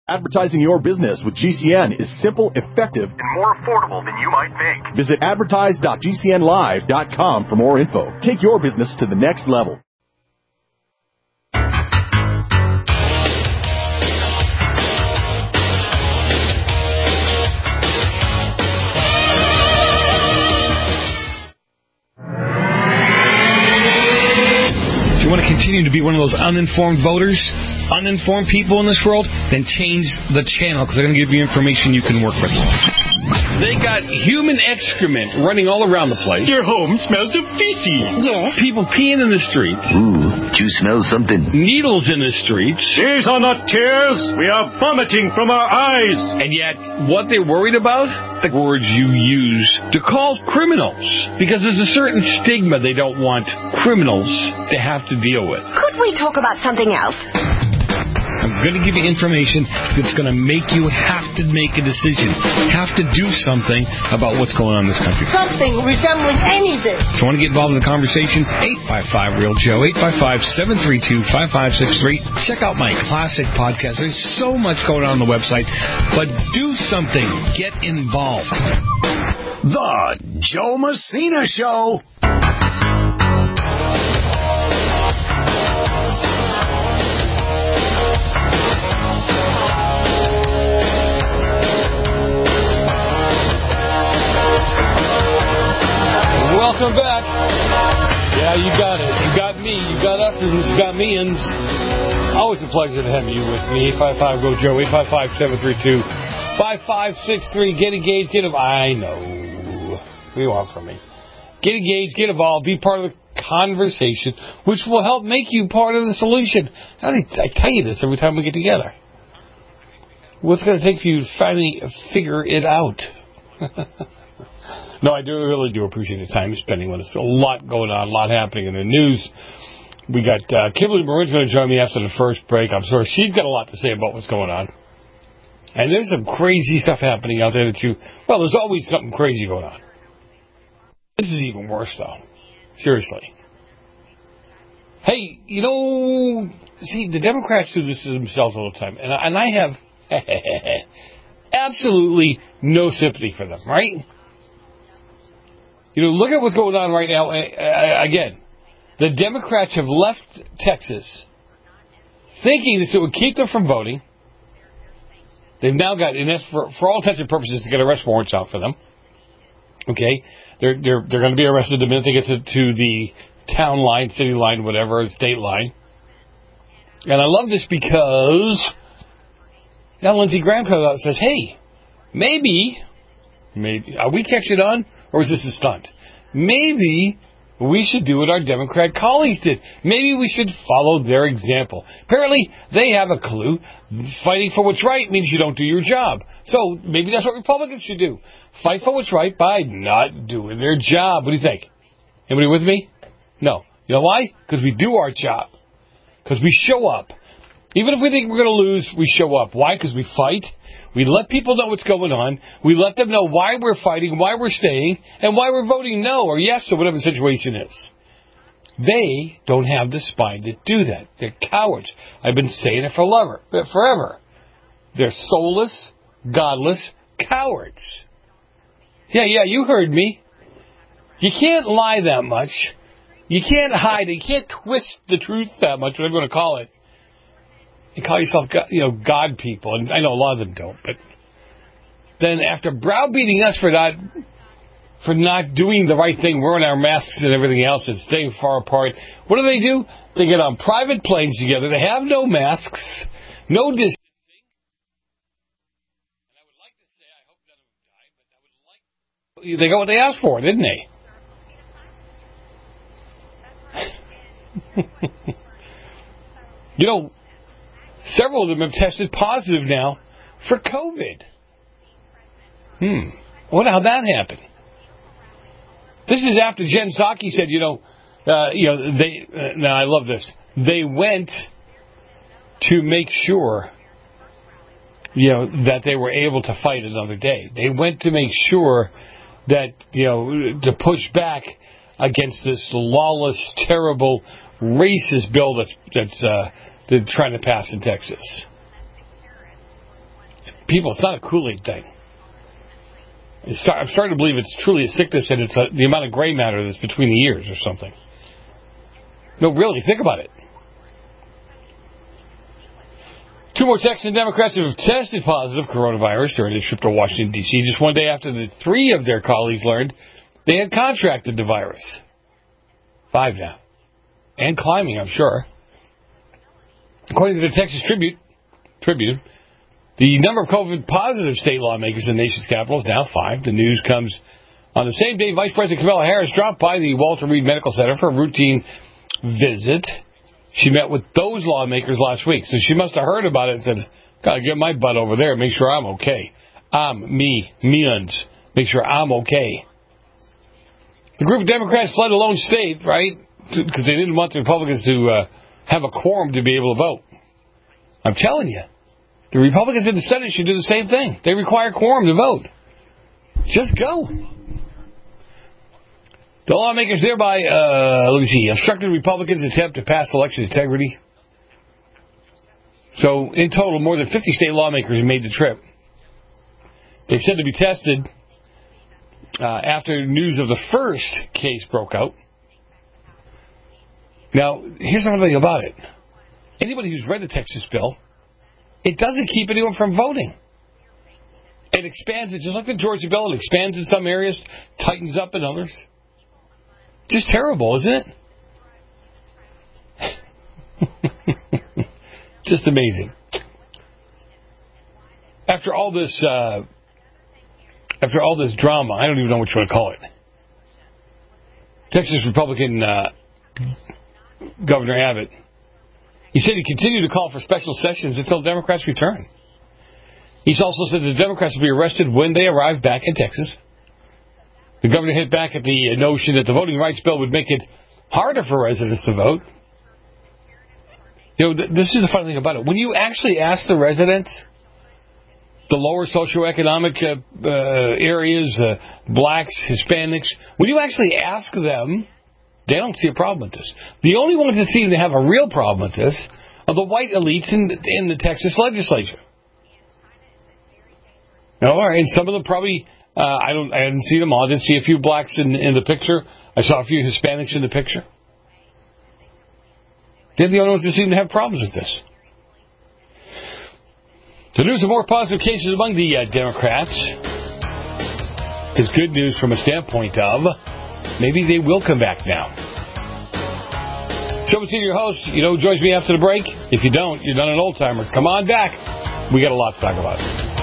Advertising your business with GCN is simple, effective, and more affordable than you might think. Visit advertise.gcnlive.com for more info. Take your business to the next level. If you want to continue to be one of those uninformed voters, uninformed people in this world, then change the channel because they're going to give you information you can work with. They got human excrement running all around the place. Your home smells of feces. Yes. People peeing in the streets. Ooh, do you smell something? Needles in the streets. These are not tears. We are vomiting from our eyes. And yet, what they're worried about? The words you use to call criminals. Because there's a certain stigma they don't want criminals to have to deal with. Could we talk about something else? I'm going to give you information that's going to make you have to make a decision, have to do something about what's going on in this country. Something resembling anything. If you want to get involved in the conversation, 855-REAL-JOE, 855-732-5563. Check out my classic podcast. There's so much going on the website, but do something. Get involved. The Joe Messina Show. Welcome back. Yeah, you got it. You got me. You got us. And you got me-ins. Always a pleasure to have you with me. 855-GO-JOE, 855-732-5563. Get engaged. Get involved. I know. What do you want from me? Get engaged. Get involved. Be part of the conversation, which will help make you part of the solution. I tell you this every time we get together. What's going to take for you to finally figure it out? No, I really do appreciate the time you're spending with us. A lot going on, a lot happening in the news. We got Kimberly Maroon's going to join me after the first break. I'm sure she's got a lot to say about what's going on. And there's some crazy stuff happening out there well, there's always something crazy going on. This is even worse, though. Seriously. Hey, see, the Democrats do this to themselves all the time. And I have absolutely no sympathy for them, right? Look at what's going on right now. Again, the Democrats have left Texas thinking this would keep them from voting. They've now got, and that's for all intents and purposes, to get arrest warrants out for them. Okay? They're going to be arrested the minute they get to the town line, city line, whatever, state line. And I love this because now Lindsey Graham comes out and says, hey, maybe, are we catching on? Or is this a stunt? Maybe we should do what our Democrat colleagues did. Maybe we should follow their example. Apparently, they have a clue. Fighting for what's right means you don't do your job. So maybe that's what Republicans should do. Fight for what's right by not doing their job. What do you think? Anybody with me? No. You know why? Because we do our job. Because we show up. Even if we think we're going to lose, we show up. Why? Because we fight. We let people know what's going on. We let them know why we're fighting, why we're staying, and why we're voting no or yes or whatever the situation is. They don't have the spine to do that. They're cowards. I've been saying it forever. They're soulless, godless cowards. Yeah, you heard me. You can't lie that much. You can't hide it. You can't twist the truth that much, whatever you want to call it. You call yourself, God people, and I know a lot of them don't, but then after browbeating us for not doing the right thing, wearing our masks and everything else and staying far apart, what do? They get on private planes together. They have no masks, no distancing. And I would like to say, I hope none of them die, but they got what they asked for, didn't they? Several of them have tested positive now for COVID. I wonder how that happened. This is after Jen Psaki said, now I love this. They went to make sure, that they were able to fight another day. They went to make sure that, to push back against this lawless, terrible, racist bill that's they're trying to pass in Texas. people, it's not a Kool-Aid thing. I'm starting to believe it's truly a sickness, and it's the amount of gray matter that's between the ears or something. No, really, think about it. 2 more Texan Democrats have tested positive coronavirus during their trip to Washington, D.C., just one day after the 3 of their colleagues learned they had contracted the virus. 5 now. And climbing, I'm sure. According to the Texas Tribune, the number of COVID-positive state lawmakers in the nation's capital is now 5. The news comes on the same day Vice President Kamala Harris dropped by the Walter Reed Medical Center for a routine visit. She met with those lawmakers last week, so she must have heard about it and said, gotta get my butt over there, make sure I'm okay. Make sure I'm okay. The group of Democrats fled a lone state, right, because they didn't want the Republicans to have a quorum to be able to vote. I'm telling you, the Republicans in the Senate should do the same thing. They require quorum to vote. Just go. The lawmakers thereby, obstructed Republicans' attempt to pass election integrity. So, in total, more than 50 state lawmakers made the trip. They said to be tested after news of the first case broke out. Now, here's another thing about it. Anybody who's read the Texas bill, it doesn't keep anyone from voting. It expands it, just like the Georgia bill. It expands in some areas, tightens up in others. Just terrible, isn't it? Just amazing. After all this drama, I don't even know what you want to call it. Texas Republican Governor Abbott, he said he continued to call for special sessions until Democrats return. He's also said the Democrats will be arrested when they arrive back in Texas. The governor hit back at the notion that the voting rights bill would make it harder for residents to vote. You know, this is the funny thing about it. When you actually ask the residents, the lower socioeconomic areas, blacks, Hispanics, when you actually ask them, they don't see a problem with this. The only ones that seem to have a real problem with this are the white elites in the Texas legislature. All right, and some of them probably... I didn't see them all. I did see a few blacks in the picture. I saw a few Hispanics in the picture. They're the only ones that seem to have problems with this. The news of more positive cases among the Democrats is good news from a standpoint of maybe they will come back now. Joe Messina, your host, joins me after the break. If you don't, you're not an old-timer. Come on back. We got a lot to talk about.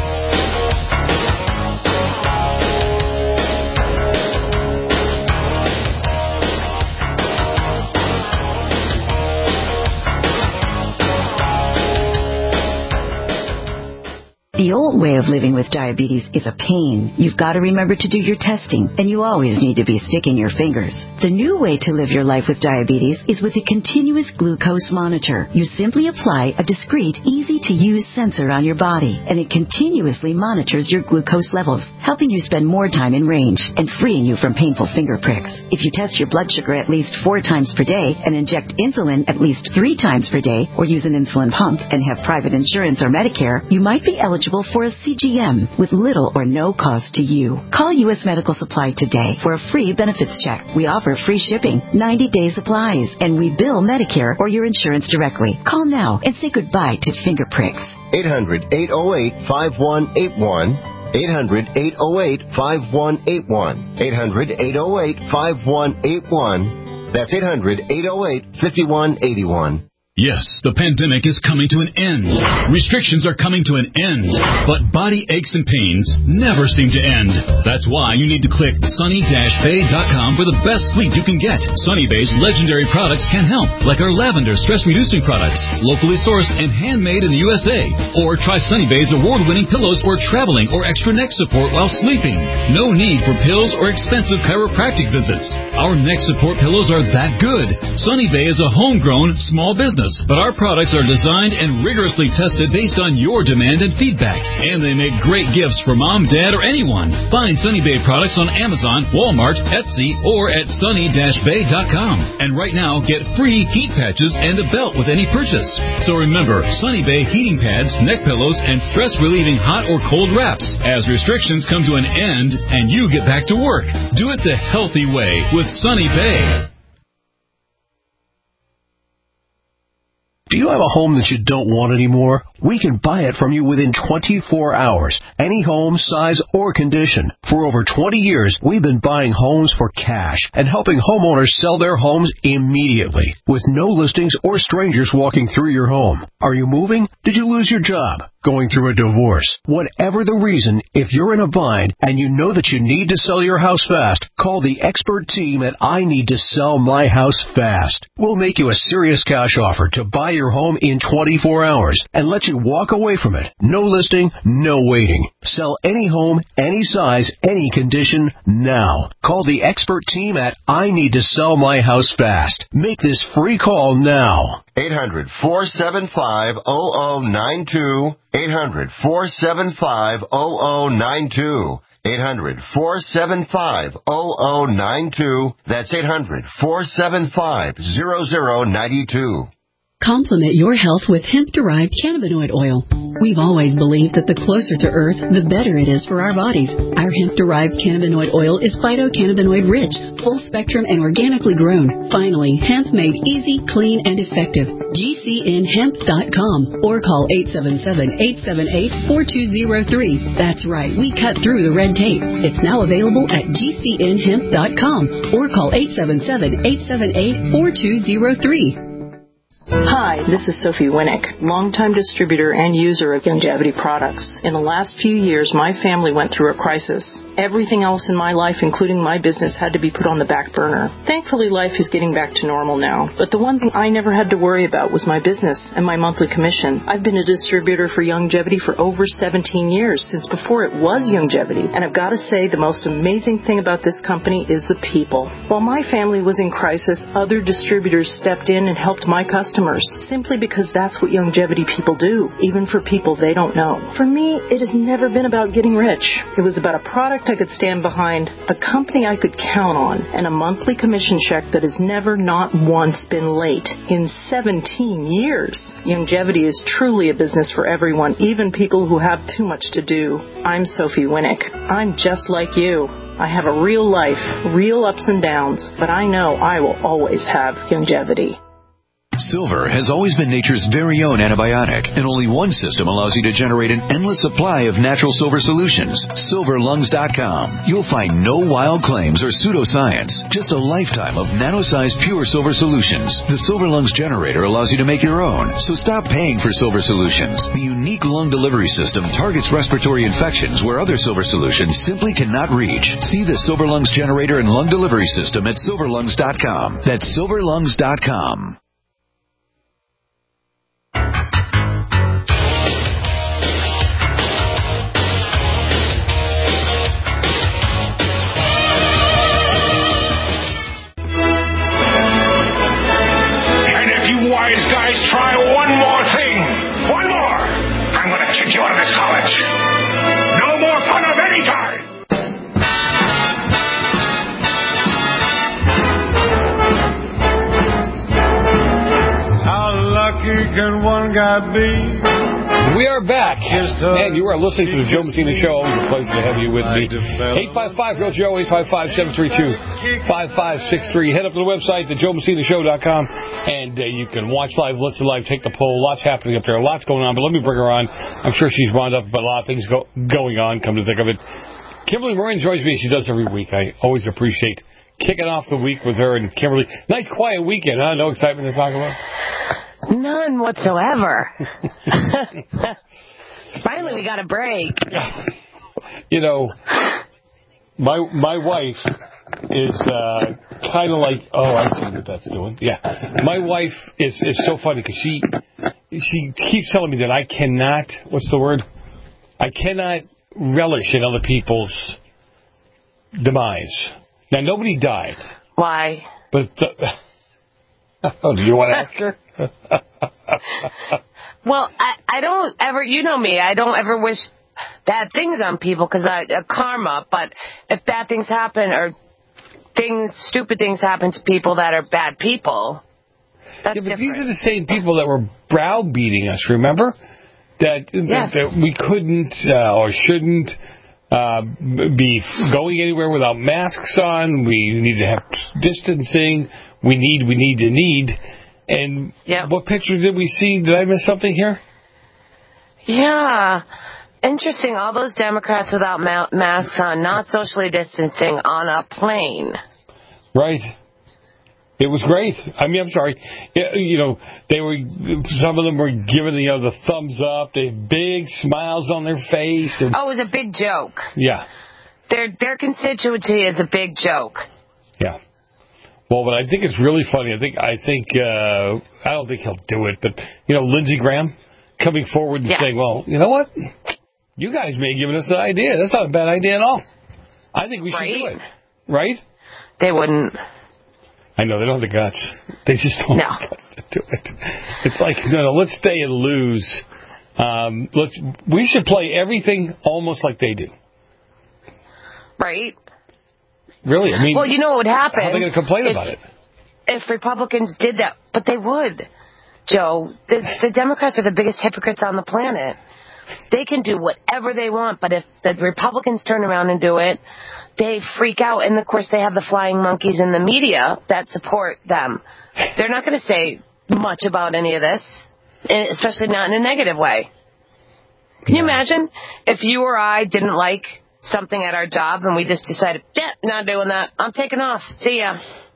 The old way of living with diabetes is a pain. You've got to remember to do your testing, and you always need to be sticking your fingers. The new way to live your life with diabetes is with a continuous glucose monitor. You simply apply a discreet, easy-to-use sensor on your body, and it continuously monitors your glucose levels, helping you spend more time in range and freeing you from painful finger pricks. If you test your blood sugar at least 4 times per day and inject insulin at least 3 times per day, or use an insulin pump and have private insurance or Medicare, you might be eligible for a CGM with little or no cost to you. Call U.S. Medical Supply today for a free benefits check. We offer free shipping, 90-day supplies, and we bill Medicare or your insurance directly. Call now and say goodbye to finger pricks. 800-808-5181. 800-808-5181. 800-808-5181. That's 800-808-5181. Yes, the pandemic is coming to an end. Restrictions are coming to an end. But body aches and pains never seem to end. That's why you need to click sunny-bay.com for the best sleep you can get. Sunny Bay's legendary products can help, like our lavender stress-reducing products, locally sourced and handmade in the USA. Or try Sunny Bay's award-winning pillows for traveling or extra neck support while sleeping. No need for pills or expensive chiropractic visits. Our neck support pillows are that good. Sunny Bay is a homegrown small business business, but our products are designed and rigorously tested based on your demand and feedback. And they make great gifts for mom, dad, or anyone. Find Sunny Bay products on Amazon, Walmart, Etsy, or at sunny-bay.com. And right now, get free heat patches and a belt with any purchase. So remember, Sunny Bay heating pads, neck pillows, and stress-relieving hot or cold wraps as restrictions come to an end and you get back to work. Do it the healthy way with Sunny Bay. Do you have a home that you don't want anymore? We can buy it from you within 24 hours. Any home, size, or condition. For over 20 years, we've been buying homes for cash and helping homeowners sell their homes immediately with no listings or strangers walking through your home. Are you moving? Did you lose your job? Going through a divorce? Whatever the reason, if you're in a bind and you know that you need to sell your house fast, call the expert team at I Need to Sell My House Fast. We'll make you a serious cash offer to buy your home in 24 hours and let you walk away from it. No listing, no waiting. Sell any home, any size, any condition, now. Call the expert team at I Need to Sell My House Fast. Make this free call now. 800-475-0092. 800-475-0092. 800-475-0092. That's 800-475-0092. Complement your health with hemp-derived cannabinoid oil. We've always believed that the closer to Earth, the better it is for our bodies. Our hemp-derived cannabinoid oil is phytocannabinoid-rich, full-spectrum, and organically grown. Finally, hemp made easy, clean, and effective. GCNhemp.com or call 877-878-4203. That's right, we cut through the red tape. It's now available at GCNhemp.com or call 877-878-4203. Hi, this is Sophie Winnick, longtime distributor and user of Youngevity products. In the last few years, my family went through a crisis. Everything else in my life, including my business, had to be put on the back burner. Thankfully, life is getting back to normal now. But the one thing I never had to worry about was my business and my monthly commission. I've been a distributor for Youngevity for over 17 years, since before it was Youngevity. And I've got to say, the most amazing thing about this company is the people. While my family was in crisis, other distributors stepped in and helped my customers, simply because that's what Youngevity people do, even for people they don't know. For me, it has never been about getting rich. It was about a product I could stand behind, a company I could count on, and a monthly commission check that has never, not once, been late in 17 years. Youngevity is truly a business for everyone, even people who have too much to do. I'm Sophie Winnick. I'm just like you. I have a real life, real ups and downs, but I know I will always have Youngevity. Silver has always been nature's very own antibiotic, and only one system allows you to generate an endless supply of natural silver solutions. SilverLungs.com. You'll find no wild claims or pseudoscience, just a lifetime of nano-sized pure silver solutions. The Silver Lungs generator allows you to make your own, so stop paying for silver solutions. The unique lung delivery system targets respiratory infections where other silver solutions simply cannot reach. See the Silver Lungs generator and lung delivery system at SilverLungs.com. That's SilverLungs.com. Wise guys, try one more thing. One more. I'm going to kick you out of this college. No more fun of any kind. How lucky can one guy be? We are back, and you are listening to the Joe Messina Show. Always a pleasure to have you with me. 855-GO-JOE, 855-732-5563. Head up to the website, thejoemessinashow.com, and you can watch live, listen live, take the poll. Lots happening up there, lots going on, but let me bring her on. I'm sure she's wound up, but a lot of things going on, come to think of it. Kimberly Moran joins me, she does every week. I always appreciate kicking off the week with her and Kimberly. Nice, quiet weekend, huh? No excitement to talk about? None whatsoever. Finally, we got a break. You know, my wife is kind of like, I see what that's doing. Yeah, my wife is so funny because she keeps telling me that I cannot. What's the word? I cannot relish in other people's demise. Now, nobody died. Why? But Oh, do you want to ask her? Well, I don't ever, you know me, I don't ever wish bad things on people because karma, but if bad things happen or stupid things happen to people that are bad people, that's but different. These are the same people that were browbeating us, remember? That we couldn't or shouldn't be going anywhere without masks on. We need to have distancing. We need. And what picture did we see? Did I miss something here? Yeah. Interesting. All those Democrats without masks on, not socially distancing on a plane. Right. It was great. I mean, I'm sorry. You know, some of them were giving the thumbs up. They had big smiles on their face. And, it was a big joke. Yeah. Their constituency is a big joke. Yeah. Well, but I think it's really funny. I don't think he'll do it, but Lindsey Graham coming forward and saying, "Well, you know what? You guys may have given us an idea. That's not a bad idea at all. I think we should do it." Right? They wouldn't. I know, they don't have the guts. They just don't have the guts to do it. It's like, no, let's stay and lose. We should play everything almost like they do. Right. Really? I mean, well, you know what would happen? How are they going to complain about it? If Republicans did that, but they would, Joe. The Democrats are the biggest hypocrites on the planet. They can do whatever they want, but if the Republicans turn around and do it, they freak out. And, of course, they have the flying monkeys in the media that support them. They're not going to say much about any of this, especially not in a negative way. Can you imagine if you or I didn't like something at our job and we just decided, not doing that. I'm taking off. See ya.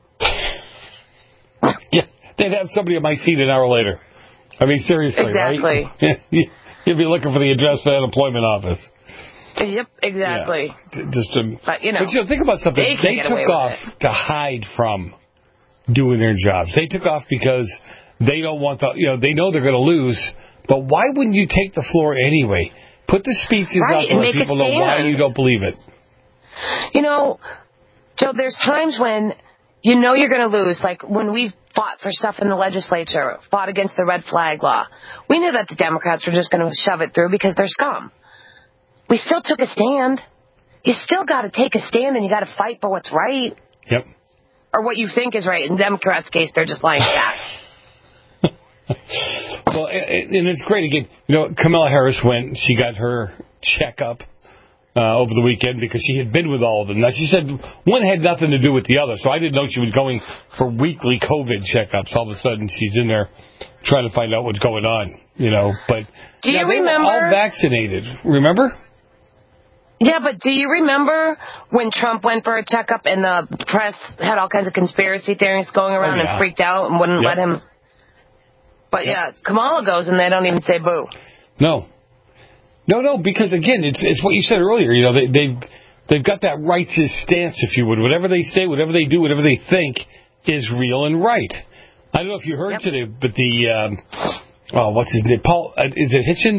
Yeah, they'd have somebody at my seat an hour later. I mean, seriously, exactly. Right? You'd be looking for the address for the unemployment office. Yep, exactly. Yeah. But think about something. They took off to hide from doing their jobs. They took off because they don't want they know they're going to lose. But why wouldn't you take the floor anyway? Put the speeches out to let people know why you don't believe it. Joe, there's times when you're going to lose. Like when we fought for stuff in the legislature, fought against the red flag law. We knew that the Democrats were just going to shove it through because they're scum. We still took a stand. You still got to take a stand and you got to fight for what's right. Yep. Or what you think is right. In Democrats' case, they're just lying facts. Well, and it's great. Again, Kamala Harris went, she got her checkup over the weekend because she had been with all of them. Now, she said one had nothing to do with the other, so I didn't know she was going for weekly COVID checkups. All of a sudden, she's in there trying to find out what's going on, But do you remember? They were all vaccinated, remember? Yeah, but do you remember when Trump went for a checkup and the press had all kinds of conspiracy theories going around and freaked out and wouldn't let him? But Kamala goes and they don't even say boo. No, because again, it's what you said earlier. They've got that righteous stance, if you would. Whatever they say, whatever they do, whatever they think is real and right. I don't know if you heard today, but what's his name? Paul, is it Hitchens?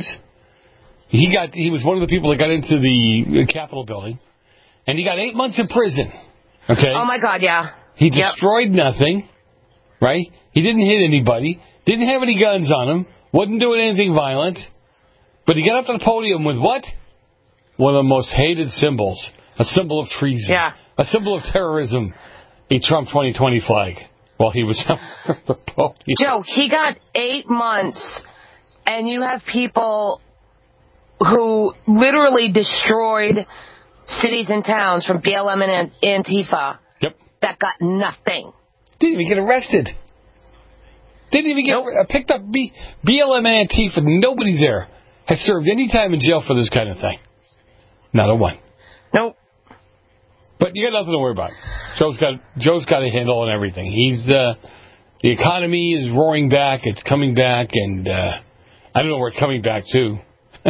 He was one of the people that got into the Capitol building, and he got 8 months in prison. Okay. Oh my God, yeah. He destroyed nothing, right? He didn't hit anybody. Didn't have any guns on him. Wasn't doing anything violent. But he got up to the podium with what? One of the most hated symbols. A symbol of treason. Yeah. A symbol of terrorism. A Trump 2020 flag. While he was on the podium. Joe, he got 8 months, and you have people who literally destroyed cities and towns from BLM and Antifa. Yep. That got nothing. Didn't even get arrested. Didn't even get picked up. BLM and Antifa, nobody there has served any time in jail for this kind of thing. Not a one. Nope. But you got nothing to worry about. Joe's got a handle on everything. The economy is roaring back. It's coming back, and I don't know where it's coming back to.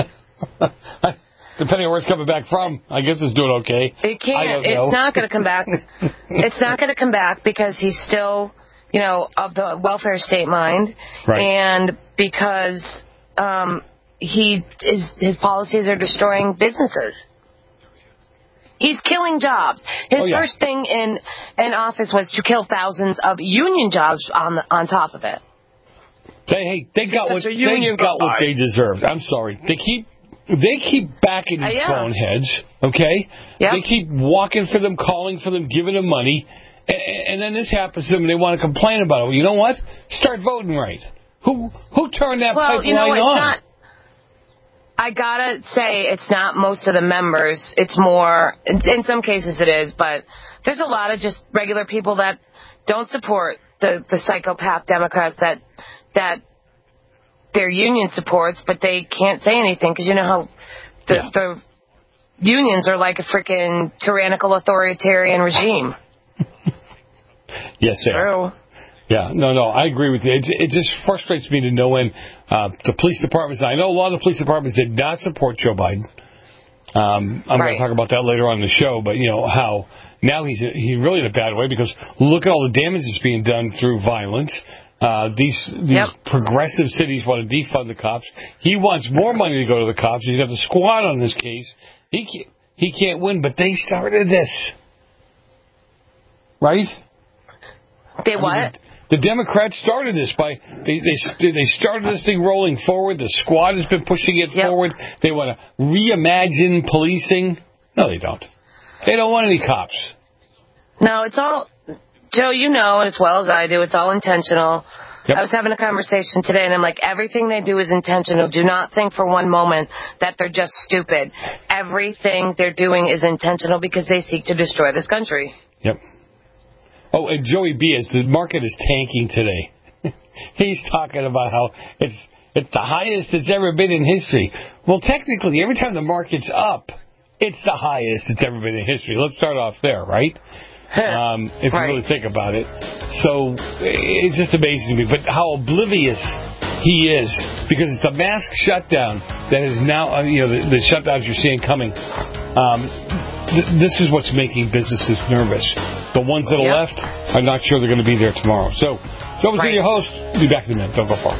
Depending on where it's coming back from, I guess it's doing okay. It can't. It's not going to come back. It's not going to come back because he's still, of the welfare state mind, right. And because his policies are destroying businesses. He's killing jobs. His first thing in office was to kill thousands of union jobs on top of it. They got what they deserved. I'm sorry. They keep backing these boneheads, okay? Yep. They keep walking for them, calling for them, giving them money, and then this happens to them and they want to complain about it. Well, you know what? Start voting right. Who turned that pipeline on? I gotta say, it's not most of the members. It's more, in some cases it is, but there's a lot of just regular people that don't support the psychopath Democrats that their union supports, but they can't say anything because you know how the unions are like a freaking tyrannical authoritarian regime. Yes, sir. Yeah, no, I agree with you. It just frustrates me to no end. The police departments, I know a lot of the police departments did not support Joe Biden. I'm going to talk about that later on in the show, but you know how now he's really in a bad way because look at all the damage that's being done through violence. These progressive cities want to defund the cops. He wants more money to go to the cops. He's got the squad on this case. He can't win, but they started this. Right? They what? The Democrats started this they started this thing rolling forward. The squad has been pushing it forward. They want to reimagine policing. No, they don't. They don't want any cops. No, it's all, Joe, you know as well as I do, it's all intentional. Yep. I was having a conversation today, and I'm like, everything they do is intentional. Do not think for one moment that they're just stupid. Everything they're doing is intentional because they seek to destroy this country. Yep. Oh, and Joey Bias, the market is tanking today. He's talking about how it's the highest it's ever been in history. Well, technically, every time the market's up, it's the highest it's ever been in history. Let's start off there, right? If you really think about it. So it just amazes me. But how oblivious he is, because it's a mask shutdown that is now, the shutdowns you're seeing coming. This is what's making businesses nervous. The ones that are left are not sure they're going to be there tomorrow. So, Joe Messina, your host. Be back in a minute. Don't go far.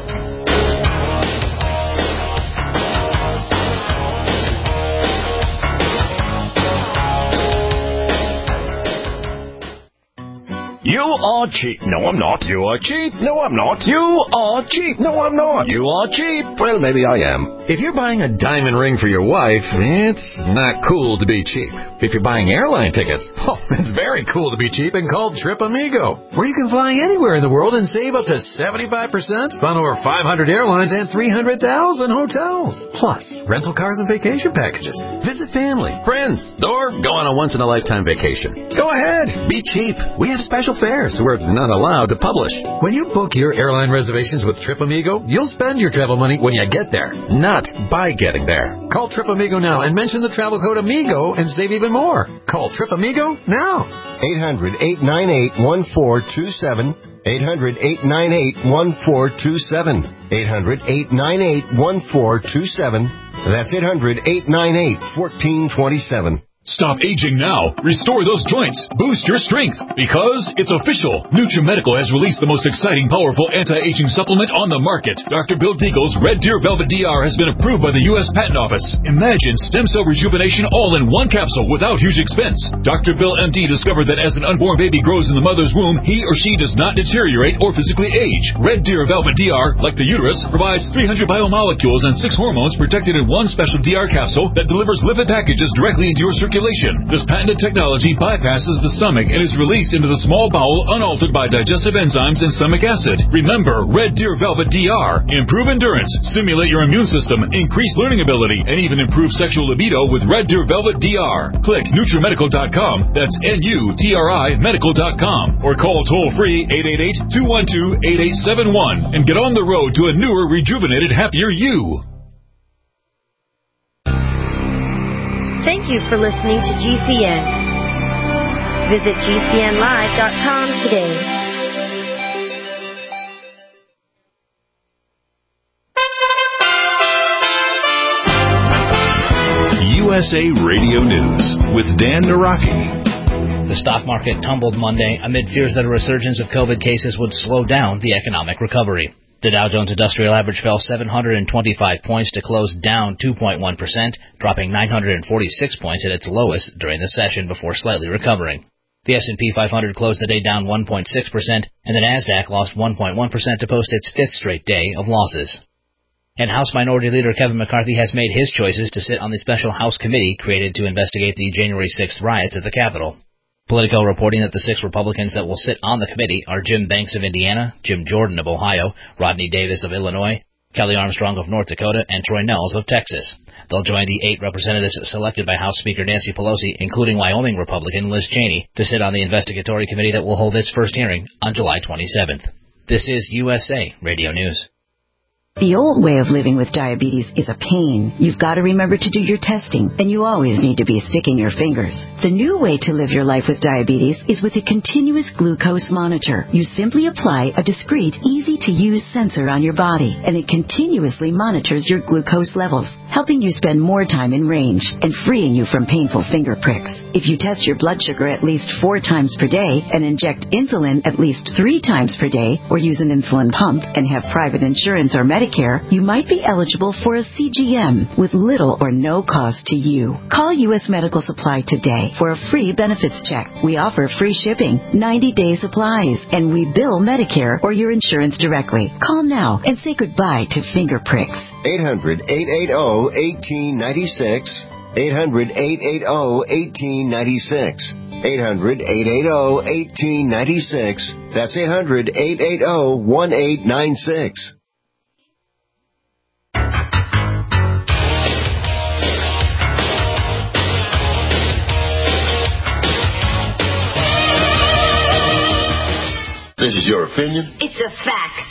You are cheap. No, I'm not. You are cheap. No, I'm not. You are cheap. No, I'm not. You are cheap. Well, maybe I am. If you're buying a diamond ring for your wife, it's not cool to be cheap. If you're buying airline tickets, it's very cool to be cheap and called Trip Amigo, where you can fly anywhere in the world and save up to 75% on over 500 airlines and 300,000 hotels. Plus, rental cars and vacation packages. Visit family, friends, or go on a once-in-a-lifetime vacation. Go ahead. Be cheap. We have special fares we're not allowed to publish. When you book your airline reservations with Trip Amigo, you'll spend your travel money when you get there, not by getting there. Call Trip Amigo now and mention the travel code AMIGO and save even more. Call Trip Amigo now. 800-898-1427. 800-898-1427. 800-898-1427. That's 800-898-1427. Stop aging now. Restore those joints. Boost your strength. Because it's official. NutriMedical has released the most exciting, powerful anti-aging supplement on the market. Dr. Bill Deagle's Red Deer Velvet DR has been approved by the U.S. Patent Office. Imagine stem cell rejuvenation all in one capsule without huge expense. Dr. Bill MD discovered that as an unborn baby grows in the mother's womb, he or she does not deteriorate or physically age. Red Deer Velvet DR, like the uterus, provides 300 biomolecules and 6 hormones protected in one special DR capsule that delivers lipid packages directly into your circulation. This patented technology bypasses the stomach and is released into the small bowel unaltered by digestive enzymes and stomach acid. Remember, Red Deer Velvet DR. Improve endurance, stimulate your immune system, increase learning ability, and even improve sexual libido with Red Deer Velvet DR. Click NutriMedical.com. That's NUTRI Medical.com. Or call toll-free 888-212-8871 and get on the road to a newer, rejuvenated, happier you. Thank you for listening to GCN. Visit GCNlive.com today. USA Radio News with Dan Naraki. The stock market tumbled Monday amid fears that a resurgence of COVID cases would slow down the economic recovery. The Dow Jones Industrial Average fell 725 points to close down 2.1%, dropping 946 points at its lowest during the session before slightly recovering. The S&P 500 closed the day down 1.6%, and the Nasdaq lost 1.1% to post its fifth straight day of losses. And House Minority Leader Kevin McCarthy has made his choices to sit on the special House committee created to investigate the January 6th riots at the Capitol. Politico reporting that the 6 Republicans that will sit on the committee are Jim Banks of Indiana, Jim Jordan of Ohio, Rodney Davis of Illinois, Kelly Armstrong of North Dakota, and Troy Nehls of Texas. They'll join the 8 representatives selected by House Speaker Nancy Pelosi, including Wyoming Republican Liz Cheney, to sit on the investigatory committee that will hold its first hearing on July 27th. This is USA Radio News. The old way of living with diabetes is a pain. You've got to remember to do your testing, and you always need to be sticking your fingers. The new way to live your life with diabetes is with a continuous glucose monitor. You simply apply a discreet, easy-to-use sensor on your body, and it continuously monitors your glucose levels, helping you spend more time in range and freeing you from painful finger pricks. If you test your blood sugar at least 4 times per day and inject insulin at least 3 times per day, or use an insulin pump and have private insurance or Medicare, you might be eligible for a CGM with little or no cost to you. Call U.S. Medical Supply today for a free benefits check. We offer free shipping, 90-day supplies, and we bill Medicare or your insurance directly. Call now and say goodbye to finger pricks. 800-880-1896. 800-880-1896. 800-880-1896. That's 800-880-1896. This is your opinion? It's a fact.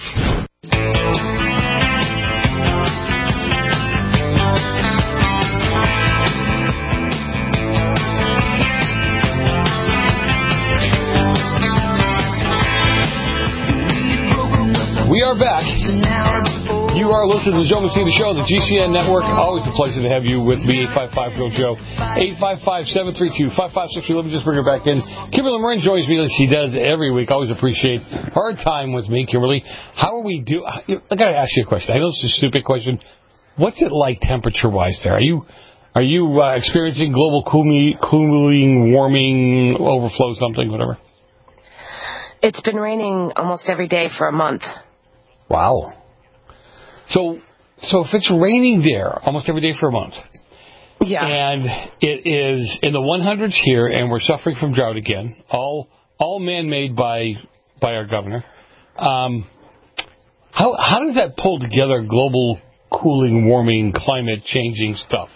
We are back. You are listening to the Joe Messina Show, the GCN Network. Always a pleasure to have you with me, 855-GO-JOE, 855-732-5563. Let me just bring her back in. Kimberly Moran joins me as she does every week. Always appreciate her time with me, Kimberly. How are we doing? I got to ask you a question. I know it's a stupid question. What's it like temperature-wise there? Are you experiencing global cooling, warming, overflow, something, whatever? It's been raining almost every day for a month. Wow. So if it's raining there almost every day for a month, yeah, and it is in the 100s here, and we're suffering from drought again, all man-made by our governor. How does that pull together global cooling, warming, climate changing stuff?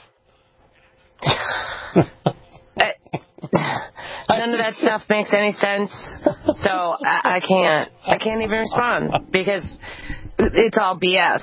None of that stuff makes any sense, so I can't even respond because it's all BS.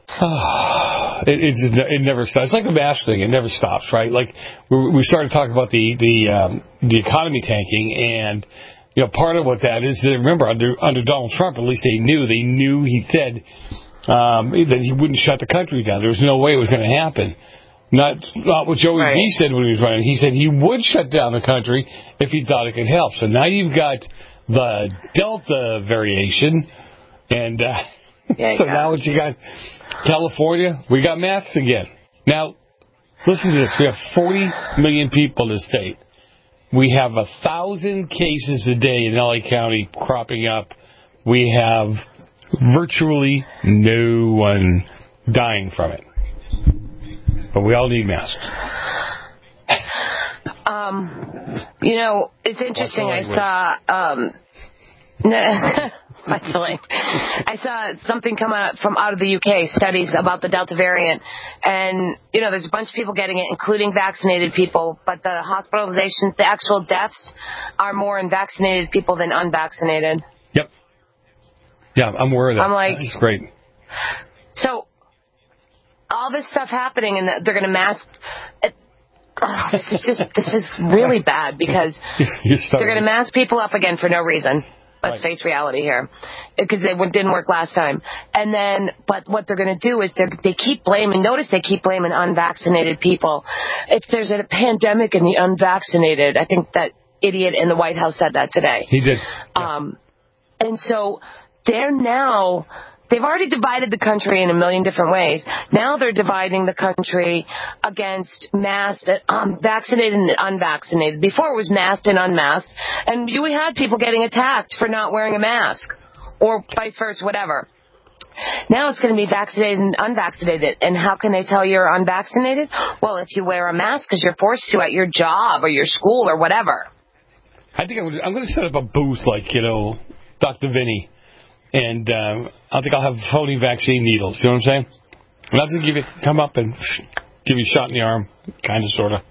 It never stops. It's like the mask thing; it never stops, right? Like we started talking about the economy tanking, and part of what that is. Remember, under Donald Trump, at least they knew he said that he wouldn't shut the country down. There was no way it was going to happen. Not what Joey B said when he was running. He said he would shut down the country if he thought it could help. So now you've got the Delta variation, and so now what you got? California, we got masks again. Now, listen to this. We have 40 million people in the state. We have 1,000 cases a day in L.A. County cropping up. We have virtually no one dying from it. But we all need masks. It's interesting. I saw something come out from out of the UK, studies about the Delta variant, and there's a bunch of people getting it, including vaccinated people, but the hospitalizations, the actual deaths, are more in vaccinated people than unvaccinated. Yep. Yeah, I'm aware of that. I'm like, that's great. So all this stuff happening, and they're going to mask. This is really bad because they're going to mask people up again for no reason. Let's face reality here, because they didn't work last time. And then, but what they're going to do is they keep blaming. Notice they keep blaming unvaccinated people. If there's a pandemic in the unvaccinated, I think that idiot in the White House said that today. He did. And so they're now They've already divided the country in a million different ways. Now they're dividing the country against masked, vaccinated and unvaccinated. Before it was masked and unmasked, and we had people getting attacked for not wearing a mask, or vice versa, whatever. Now it's going to be vaccinated and unvaccinated. And how can they tell you're unvaccinated? Well, if you wear a mask because you're forced to at your job or your school or whatever. I think I'm going to set up a booth like, Dr. Vinny. And I think I'll have phony vaccine needles. You know what I'm saying? And I'll just come up and give you a shot in the arm, kind of, sort of.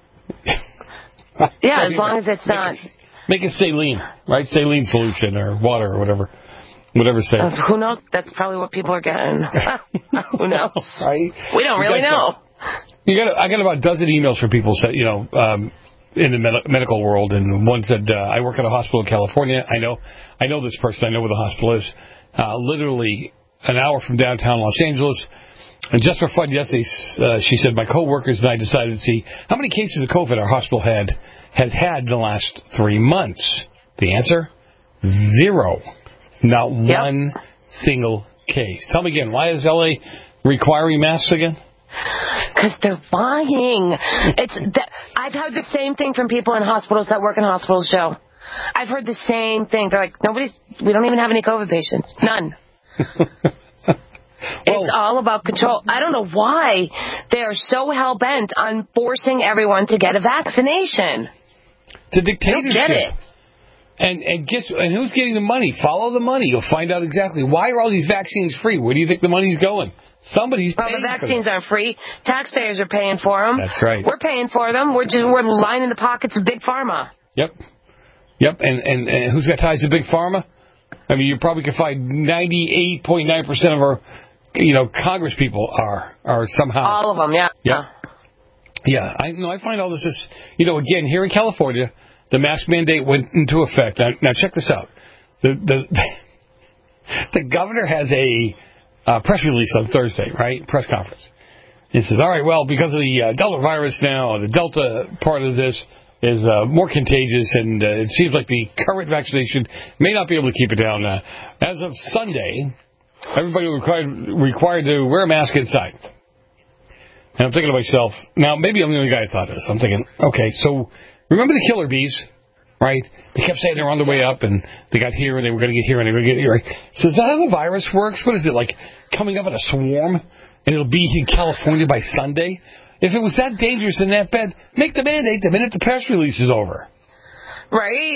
Yeah, as long as it's not. Make it saline, right? Saline solution or water or whatever. Whatever's safe. Who knows? That's probably what people are getting. Who knows? Right? We don't really know. I got about a dozen emails from people said, in the medical world, and one said, I work at a hospital in California. I know this person. I know where the hospital is. Literally an hour from downtown Los Angeles. And just for fun, yesterday, she said, my coworkers and I decided to see how many cases of COVID our hospital has had in the last 3 months. The answer? 0. Not one single case. Tell me again, why is LA requiring masks again? Because they're buying. I've heard the same thing from people in hospitals that work in hospitals, Joe. I've heard the same thing. They're like, we don't even have any COVID patients. None. It's all about control. I don't know why they are so hell-bent on forcing everyone to get a vaccination. It's a dictatorship. I don't get it. And who's getting the money? Follow the money. You'll find out exactly. Why are all these vaccines free? Where do you think the money's going? Somebody's paying. Well, the vaccines aren't free. Taxpayers are paying for them. That's right. We're paying for them. We're lining the pockets of Big Pharma. Yep. And who's got ties to Big Pharma? I mean, you probably could find 98.9% of our, Congress people are somehow. All of them, yeah. Yeah. I find all this is, again, here in California, the mask mandate went into effect. Now check this out. The governor has a press release on Thursday, right? Press conference. It says, all right, well, because of the Delta virus now, the Delta part of this is more contagious, and it seems like the current vaccination may not be able to keep it down. As of Sunday, everybody required to wear a mask inside. And I'm thinking to myself, now maybe I'm the only guy who thought this. I'm thinking, okay, so remember the killer bees, right? They kept saying they were on the way up, and they got here, and they were going to get here, and they were going to get here. Right? So is that how the virus works? What is it, like coming up in a swarm, and it'll be in California by Sunday? If it was that dangerous and that bad, make the mandate the minute the press release is over. Right?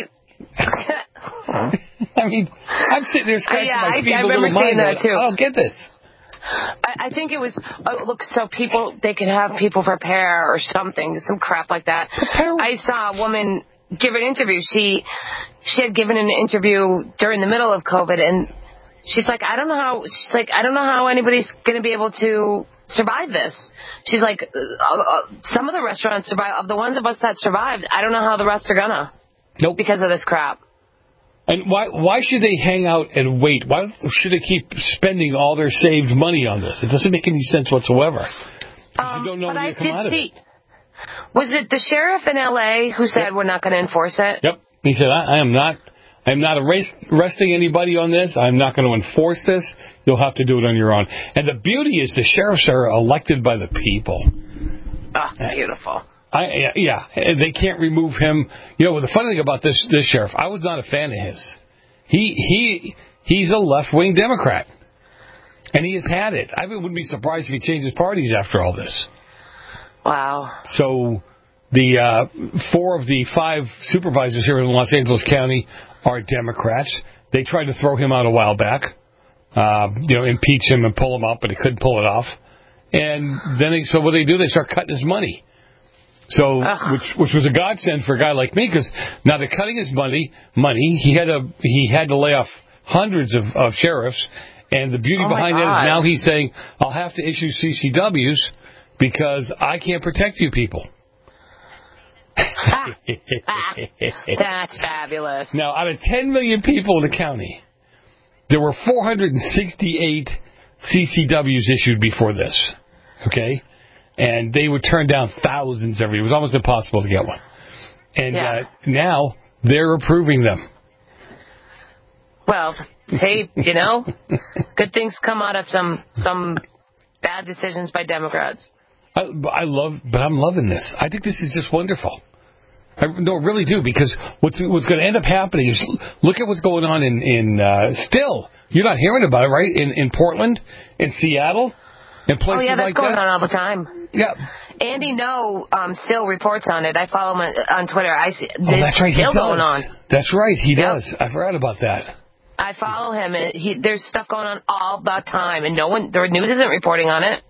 I mean, I'm sitting there scratching my feet. I remember seeing that, too. I don't get this. I think it was, so they could have people prepare or something, some crap like that. I saw a woman give an interview. She had given an interview during the middle of COVID, and she's like, I don't know how anybody's going to be able to survive this. She's like, some of the restaurants survive. Of the ones of us that survived, I don't know how the rest are gonna. Nope. Because of this crap. And why should they hang out and wait? Why should they keep spending all their saved money on this? It doesn't make any sense whatsoever. You don't know when you come out of it. Was it the sheriff in L.A. who said we're not going to enforce it? Yep. He said, I am not arresting anybody on this. I'm not going to enforce this. You'll have to do it on your own. And the beauty is the sheriffs are elected by the people. Beautiful. They can't remove him. The funny thing about this sheriff, I was not a fan of his. He's a left-wing Democrat, and he has had it. I wouldn't be surprised if he changes parties after all this. Wow. So the 4 of the 5 supervisors here in Los Angeles County are Democrats. They tried to throw him out a while back, impeach him and pull him up, but he couldn't pull it off. And then so what they do? They start cutting his money. So, which was a godsend for a guy like me, because now they're cutting his money. He had to lay off hundreds of sheriffs, and the beauty behind that is now he's saying, I'll have to issue CCWs because I can't protect you people. That's fabulous. Now, out of 10 million people in the county, there were 468 CCWs issued before this. Okay? And they would turn down thousands every year. It was almost impossible to get one. And now they're approving them. Well, Hey, good things come out of some bad decisions by Democrats. I'm loving this. I think this is just wonderful. I really do, because what's going to end up happening is, look at what's going on in still. You're not hearing about it, right? In Portland, in Seattle, in places like that. Oh, yeah, that's going on all the time. Yeah. Andy still reports on it. I follow him on Twitter. I see that's right. Still going on. That's right. He does. I forgot about that. I follow him, and there's stuff going on all the time, and the news isn't reporting on it.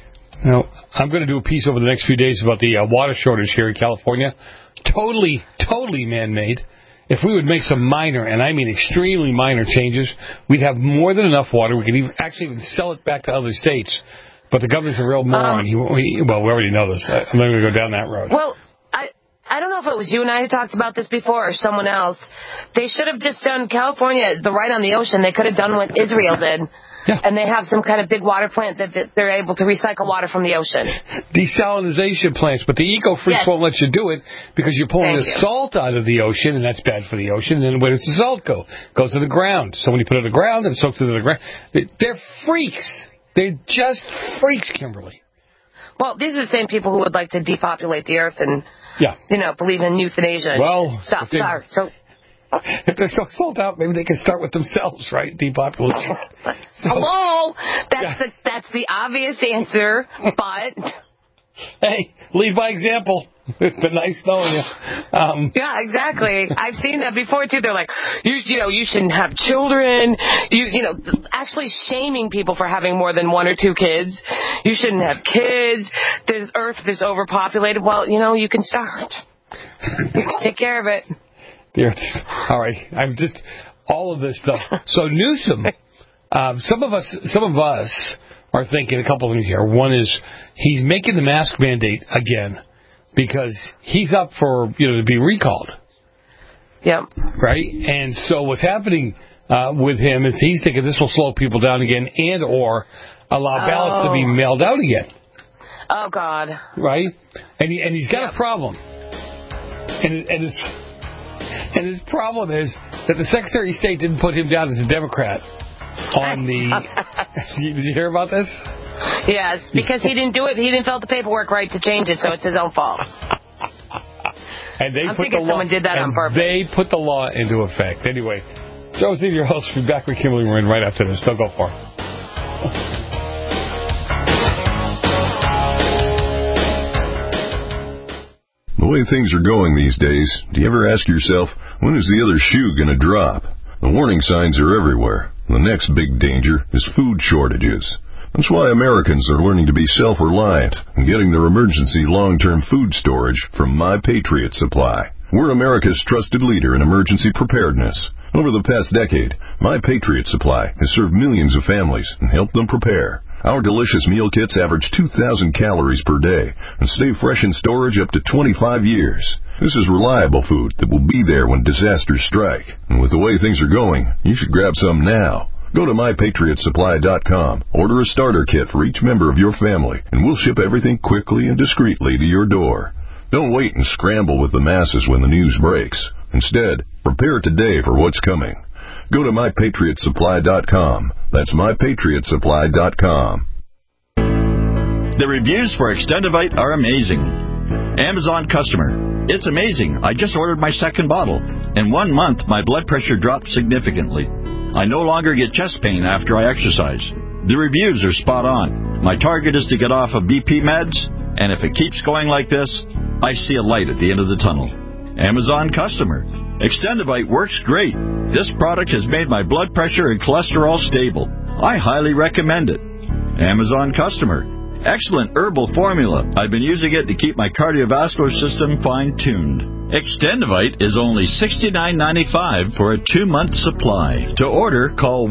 I'm going to do a piece over the next few days about the water shortage here in California. Totally man-made. If we would make some minor, and I mean extremely minor changes, we'd have more than enough water. We could even sell it back to other states. But the governor's a real moron. We already know this. I'm not going to go down that road. Well, I don't know if it was you and I who talked about this before or someone else. They should have just done California, the right on the ocean. They could have done what Israel did. Yeah. And they have some kind of big water plant that they're able to recycle water from the ocean. Desalinization plants. But the eco-freaks won't let you do it because you're pulling the salt out of the ocean, and that's bad for the ocean. And then where does the salt go? It goes to the ground. So when you put it on the ground, it soaks into the ground. They're freaks. They're just freaks, Kimberly. Well, these are the same people who would like to depopulate the earth and, believe in euthanasia. Well, stop. Sorry. So. If they're so sold out, maybe they can start with themselves, right? Depopulation. Hello? That's the obvious answer, but... Hey, lead by example. It's been nice knowing you. Yeah, exactly. I've seen that before, too. They're like, you shouldn't have children. Actually shaming people for having more than one or two kids. You shouldn't have kids. Earth is overpopulated. Well, you can start. You can take care of it. All right, I'm just all of this stuff. So Newsom, some of us are thinking a couple of things here. One is he's making the mask mandate again because he's up for to be recalled. Yep. Right, and so what's happening with him is he's thinking this will slow people down again and or allow ballots to be mailed out again. Oh God. Right, and he's got a problem, And his problem is that the Secretary of State didn't put him down as a Democrat on the... Did you hear about this? Yes, because he didn't do it. He didn't fill out the paperwork right to change it, so it's his own fault. And I'm thinking someone did that on purpose. They put the law into effect. Anyway, Joe Z, your host, will be back with Kimberly Marin right after this. Don't go far. The way things are going these days, do you ever ask yourself, when is the other shoe going to drop? The warning signs are everywhere. The next big danger is food shortages. That's why Americans are learning to be self-reliant and getting their emergency long-term food storage from My Patriot Supply. We're America's trusted leader in emergency preparedness. Over the past decade, My Patriot Supply has served millions of families and helped them prepare. Our delicious meal kits average 2,000 calories per day and stay fresh in storage up to 25 years. This is reliable food that will be there when disasters strike. And with the way things are going, you should grab some now. Go to MyPatriotSupply.com, order a starter kit for each member of your family, and we'll ship everything quickly and discreetly to your door. Don't wait and scramble with the masses when the news breaks. Instead, prepare today for what's coming. Go to MyPatriotSupply.com. That's MyPatriotSupply.com. The reviews for Extendivite are amazing. Amazon customer. It's amazing. I just ordered my second bottle. In 1 month, my blood pressure dropped significantly. I no longer get chest pain after I exercise. The reviews are spot on. My target is to get off of BP meds, and if it keeps going like this, I see a light at the end of the tunnel. Amazon customer. Extendivite works great. This product has made my blood pressure and cholesterol stable. I highly recommend it. Amazon customer. Excellent herbal formula. I've been using it to keep my cardiovascular system fine-tuned. Extendivite is only $69.95 for a 2-month supply. To order, call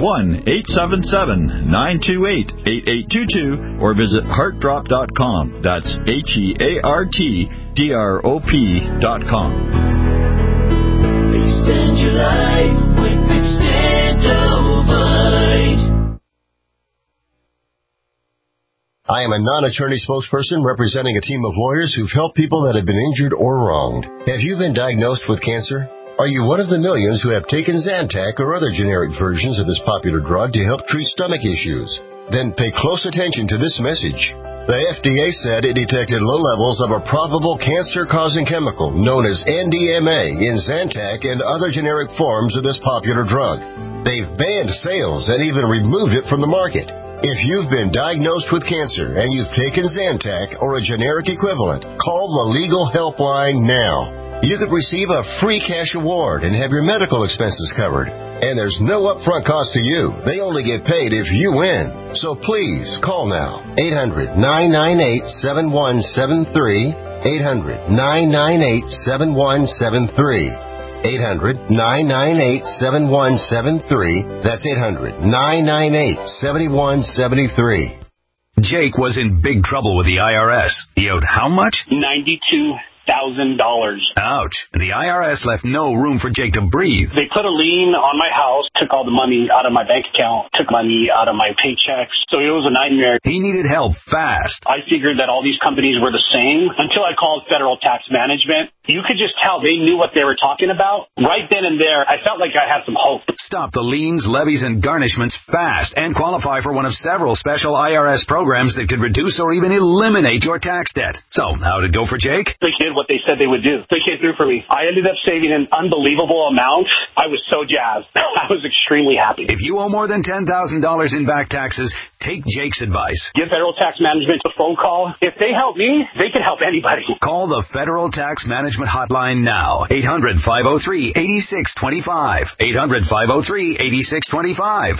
1-877-928-8822 or visit heartdrop.com. That's HEARTDROP.com. Extend your life with Extendivite. I am a non-attorney spokesperson representing a team of lawyers who've helped people that have been injured or wronged. Have you been diagnosed with cancer? Are you one of the millions who have taken Zantac or other generic versions of this popular drug to help treat stomach issues? Then pay close attention to this message. The FDA said it detected low levels of a probable cancer-causing chemical known as NDMA in Zantac and other generic forms of this popular drug. They've banned sales and even removed it from the market. If you've been diagnosed with cancer and you've taken Zantac or a generic equivalent, call the legal helpline now. You could receive a free cash award and have your medical expenses covered. And there's no upfront cost to you. They only get paid if you win. So please call now. 800-998-7173. 800-998-7173. 800-998-7173. That's 800-998-7173. Jake was in big trouble with the IRS. He owed how much? $92,000. Ouch. The IRS left no room for Jake to breathe. They put a lien on my house, took all the money out of my bank account, took money out of my paychecks. So it was a nightmare. He needed help fast. I figured that all these companies were the same until I called Federal Tax Management. You could just tell they knew what they were talking about. Right then and there, I felt like I had some hope. Stop the liens, levies, and garnishments fast and qualify for one of several special IRS programs that could reduce or even eliminate your tax debt. So, how'd it go for Jake? They did what they said they would do. They came through for me. I ended up saving an unbelievable amount. I was so jazzed. I was extremely happy. If you owe more than $10,000 in back taxes, take Jake's advice. Give Federal Tax Management a phone call. If they help me, they can help anybody. Call the Federal Tax Management Hotline now. 800-503-8625. 800-503-8625.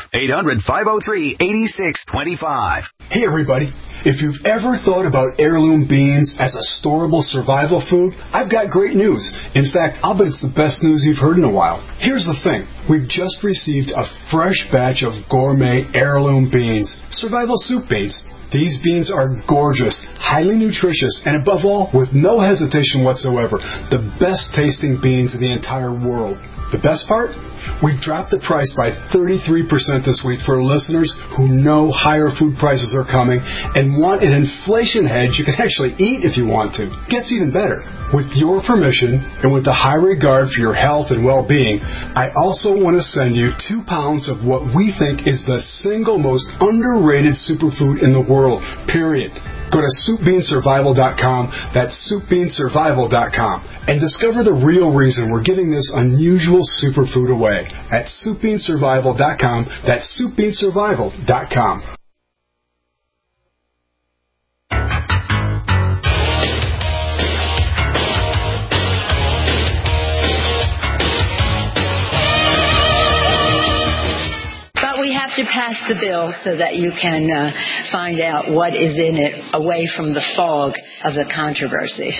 800-503-8625. Hey everybody. If you've ever thought about heirloom beans as a storable survival food, I've got great news. In fact, I'll bet it's the best news you've heard in a while. Here's the thing. We've just received a fresh batch of gourmet heirloom beans, survival soup beans. These beans are gorgeous, highly nutritious, and above all, with no hesitation whatsoever, the best tasting beans in the entire world. The best part? We've dropped the price by 33% this week for listeners who know higher food prices are coming and want an inflation hedge you can actually eat if you want to. Gets even better. With your permission and with the high regard for your health and well-being, I also want to send you 2 pounds of what we think is the single most underrated superfood in the world, period. Go to SoupBeanSurvival.com, that's SoupBeanSurvival.com, and discover the real reason we're giving this unusual superfood away at SoupBeanSurvival.com, that's SoupBeanSurvival.com. To pass the bill so that you can find out what is in it away from the fog of the controversy.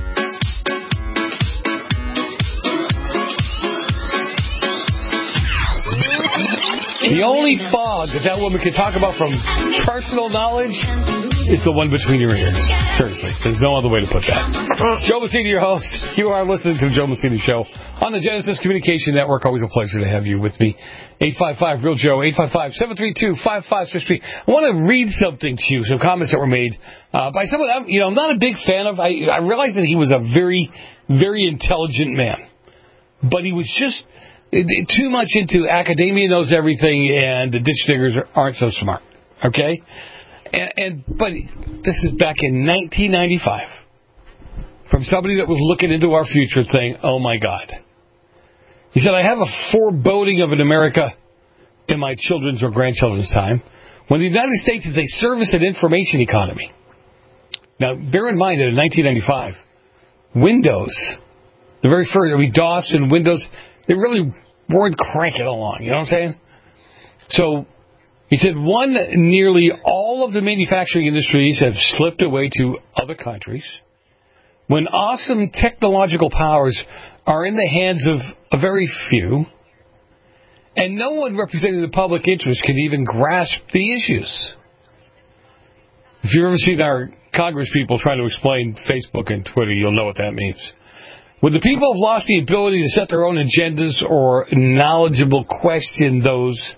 The only fog that woman can talk about from personal knowledge is the one between your ears. Seriously. There's no other way to put that. Joe Messina, your host. You are listening to the Joe Messina Show on the Genesis Communication Network. Always a pleasure to have you with me. 855-REAL-JOE, 855-732-5563. I want to read something to you, some comments that were made by someone I'm not a big fan of. I realized that he was a very, very intelligent man. But he was just too much into academia knows everything and the ditch diggers aren't so smart. Okay? But this is back in 1995 from somebody that was looking into our future and saying, oh my God. He said, I have a foreboding of an America in my children's or grandchildren's time when the United States is a service and information economy. Now, bear in mind that in 1995, Windows, the very first, DOS and Windows, they really weren't cranking along. You know what I'm saying? So, he said, nearly all of the manufacturing industries have slipped away to other countries. When awesome technological powers are in the hands of a very few, and no one representing the public interest can even grasp the issues. If you've ever seen our Congress people trying to explain Facebook and Twitter, you'll know what that means. When the people have lost the ability to set their own agendas or knowledgeably question those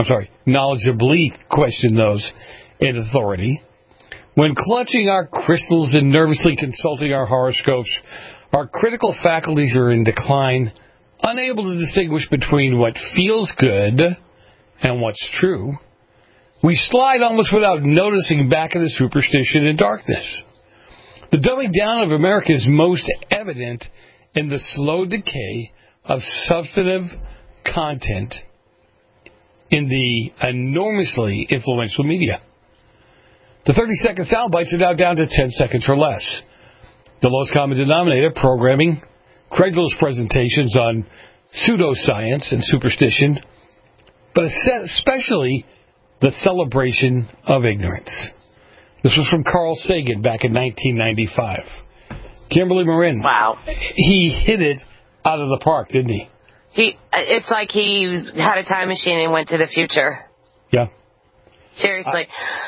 in authority, when clutching our crystals and nervously consulting our horoscopes, our critical faculties are in decline, unable to distinguish between what feels good and what's true, we slide almost without noticing back into superstition and darkness. The dumbing down of America is most evident in the slow decay of substantive content in the enormously influential media. The 30-second sound bites are now down to 10 seconds or less. The lowest common denominator, programming, Craigslist presentations on pseudoscience and superstition, but especially the celebration of ignorance. This was from Carl Sagan back in 1995. Kimberly Marin. Wow. He hit it out of the park, didn't he? It's like he had a time machine and went to the future. Yeah. Seriously.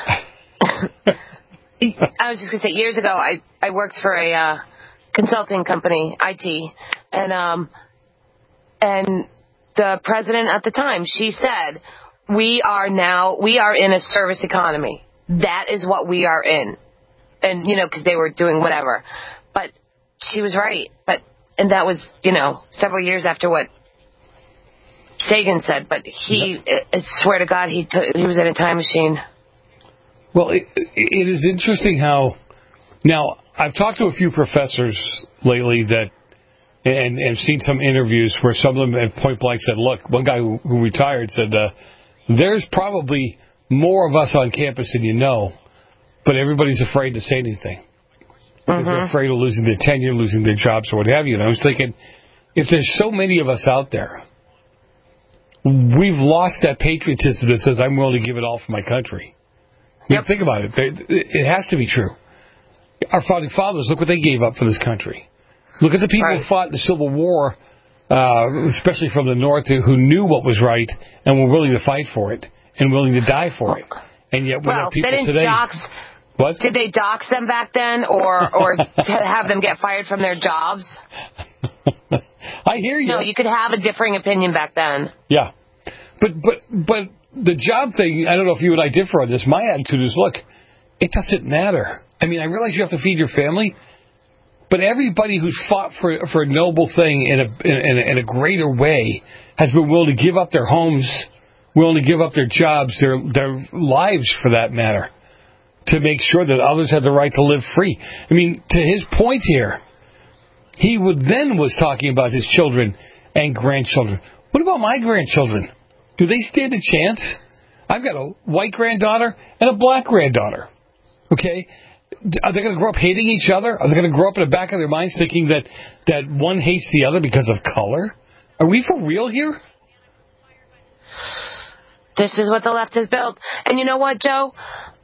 I was just going to say, years ago, I worked for a consulting company, IT, and the president at the time, she said, we are in a service economy. That is what we are in. And, because they were doing whatever. But she was right. And that was, several years after what Sagan said. But I swear to God, he was in a time machine. Well, it is interesting how, now, I've talked to a few professors lately and seen some interviews where some of them at point blank said, look, one guy who retired said, there's probably more of us on campus than you know, but everybody's afraid to say anything. Because they're afraid of losing their tenure, losing their jobs, or what have you. And I was thinking, if there's so many of us out there, we've lost that patriotism that says, I'm willing to give it all for my country. Yep. Think about it. It has to be true. Our founding fathers, look what they gave up for this country. Look at the people who fought in the Civil War, especially from the North, who knew what was right and were willing to fight for it and willing to die for it. And yet we have people today... What? Did they dox them back then or have them get fired from their jobs? I hear you. No, you could have a differing opinion back then. Yeah. But the job thing, I don't know if you and I differ on this. My attitude is, look, it doesn't matter. I mean, I realize you have to feed your family, but everybody who's fought for a noble thing in a greater way has been willing to give up their homes, willing to give up their jobs, their lives for that matter, to make sure that others have the right to live free. I mean, to his point here, he was talking about his children and grandchildren. What about my grandchildren? Do they stand a chance? I've got a white granddaughter and a black granddaughter. Okay? Are they going to grow up hating each other? Are they going to grow up in the back of their minds thinking that one hates the other because of color? Are we for real here? This is what the left has built. And you know what, Joe?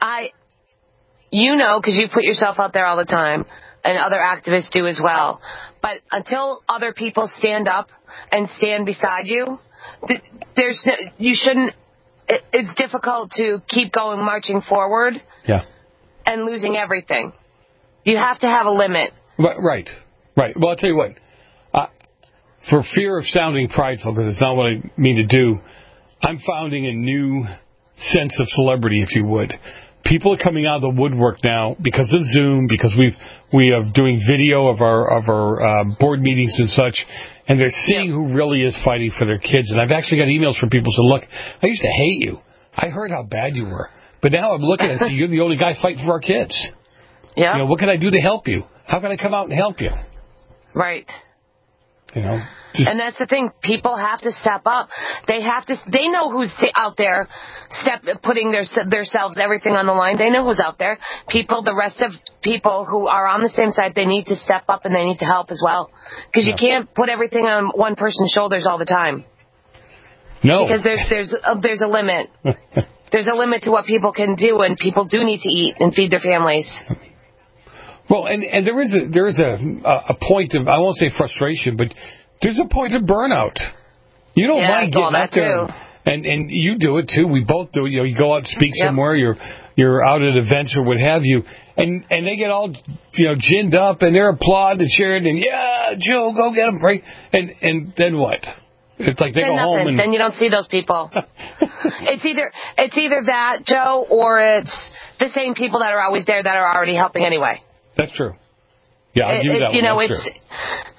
Because you put yourself out there all the time, and other activists do as well. But until other people stand up and stand beside you, you shouldn't. It's difficult to keep going, marching forward, and losing everything. You have to have a limit. Right. Well, I'll tell you what. For fear of sounding prideful, because it's not what I mean to do, I'm founding a new sense of celebrity, if you would. People are coming out of the woodwork now because of Zoom, because we are doing video of our board meetings and such, and they're seeing who really is fighting for their kids. And I've actually got emails from people saying, look, I used to hate you. I heard how bad you were. But now I'm looking and see you're the only guy fighting for our kids. Yeah. What can I do to help you? How can I come out and help you? Right. And that's the thing. People have to step up. They know who's out there, putting themselves, everything on the line. They know who's out there. The rest of people who are on the same side, they need to step up and they need to help as well. Because you can't put everything on one person's shoulders all the time. No. Because there's a limit. There's a limit to what people can do, and people do need to eat and feed their families. Well, and there is a point of, I won't say frustration, but there's a point of burnout. You don't mind getting out there, and you do it too. We both do it. You go out and speak somewhere. You're out at events or what have you, and they get all ginned up and they're applauding and cheering and Joe, go get them, right? And then what? It's like they go home and then you don't see those people. It's either that, Joe, or it's the same people that are always there that are already helping anyway. That's true. Yeah, I'll give you that one.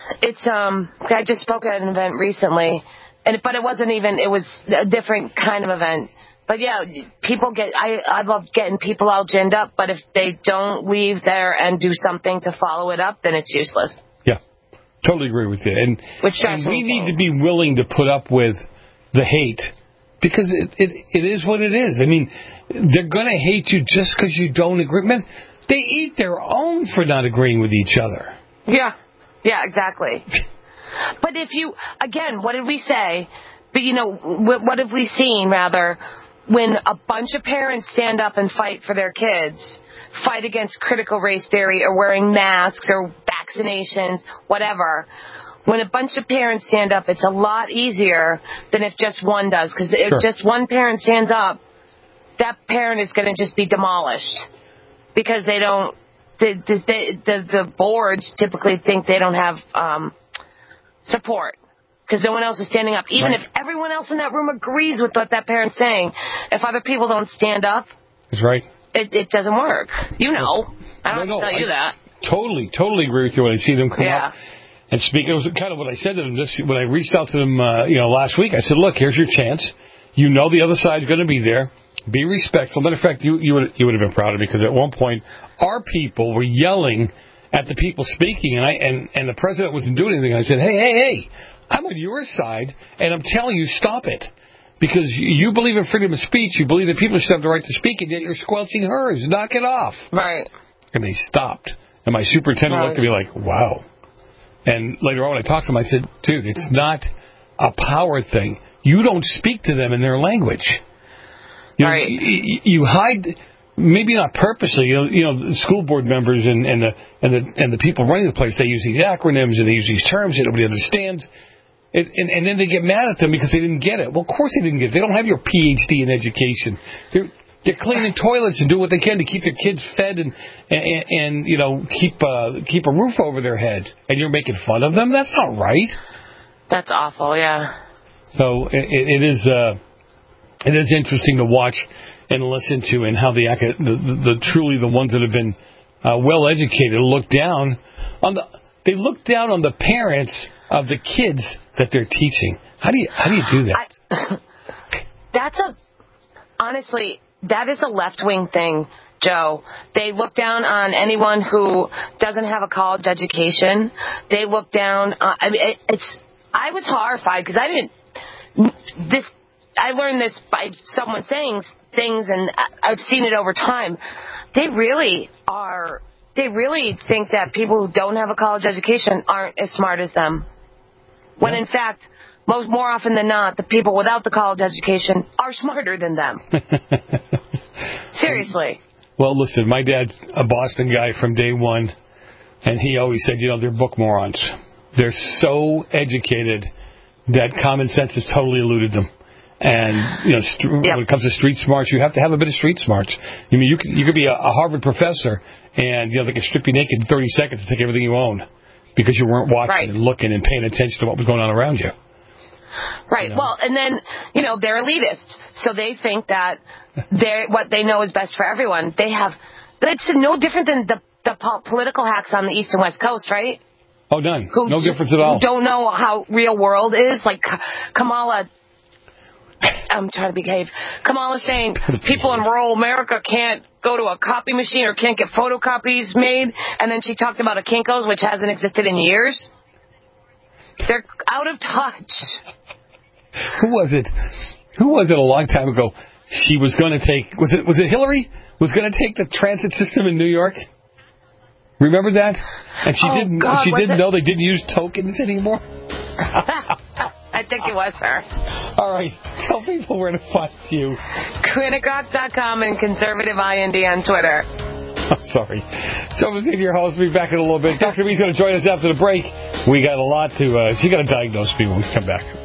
It's I just spoke at an event recently, but it wasn't even. It was a different kind of event. But yeah, people get. I love getting people all ginned up. But if they don't leave there and do something to follow it up, then it's useless. Yeah, totally agree with you. And we need to be willing to put up with the hate because it is what it is. I mean, they're going to hate you just because you don't agree. Man, they eat their own for not agreeing with each other. Yeah. Yeah, exactly. But if you, again, what did we say? But, what have we seen, rather, when a bunch of parents stand up and fight for their kids, fight against critical race theory or wearing masks or vaccinations, whatever. When a bunch of parents stand up, it's a lot easier than if just one does. Because if just one parent stands up, that parent is going to just be demolished because they don't. The boards typically think they don't have support because no one else is standing up. Even if everyone else in that room agrees with what that parent's saying, if other people don't stand up, that's right. It doesn't work. I don't have to tell you that. Totally agree with you when I see them come up and speak. It was kind of what I said to them when I reached out to them last week. I said, look, here's your chance. You know the other side's going to be there. Be respectful. Matter of fact, you would have been proud of me because at one point our people were yelling at the people speaking, and the president wasn't doing anything. I said, hey, I'm on your side, and I'm telling you, stop it. Because you believe in freedom of speech, you believe that people should have the right to speak, and yet you're squelching hers. Knock it off. Right. And they stopped. And my superintendent looked at me like, wow. And later on when I talked to him, I said, dude, it's not a power thing. You don't speak to them in their language. You hide, maybe not purposely. The school board members and the people running the place, they use these acronyms and they use these terms that nobody understands, and then they get mad at them because they didn't get it. Well, of course they didn't get it. They don't have your PhD in education. They're cleaning toilets and doing what they can to keep their kids fed and keep a roof over their head. And you're making fun of them. That's not right. That's awful. Yeah. So it is interesting to watch and listen to, and how the truly the ones that have been well educated look down on the parents of the kids that they're teaching. How do you do that? Honestly, that is a left-wing thing, Joe. They look down on anyone who doesn't have a college education. They look down. I was horrified because I learned this by someone saying things, and I've seen it over time. They really think that people who don't have a college education aren't as smart as them. When in fact, more often than not, the people without the college education are smarter than them. Seriously. Well, listen, my dad's a Boston guy from day one, and he always said, they're book morons. They're so educated that common sense has totally eluded them. And when it comes to street smarts, you have to have a bit of street smarts. I mean, you could be a Harvard professor, and they could strip you naked in 30 seconds and take everything you own because you weren't watching and looking and paying attention to what was going on around you. Right. Well, and then they're elitists, so they think that what they know is best for everyone. It's no different than the political hacks on the East and West Coast, right? Oh, none. No difference at all. Who don't know how real world is, like Kamala. I'm trying to behave. Kamala's saying people in rural America can't go to a copy machine or can't get photocopies made, and then she talked about a Kinko's, which hasn't existed in years. They're out of touch. Who was it a long time ago? She was going to take, was it Hillary? Was going to take the transit system in New York? Remember that? And she didn't know they didn't use tokens anymore. I think it was her. All right. Tell people where to find you. CriticRock.com and Conservative IND on Twitter. I'm sorry. So we'll see your host. We'll be back in a little bit. Dr. B's going to join us after the break. We got a lot to... she's going to diagnose me when we come back.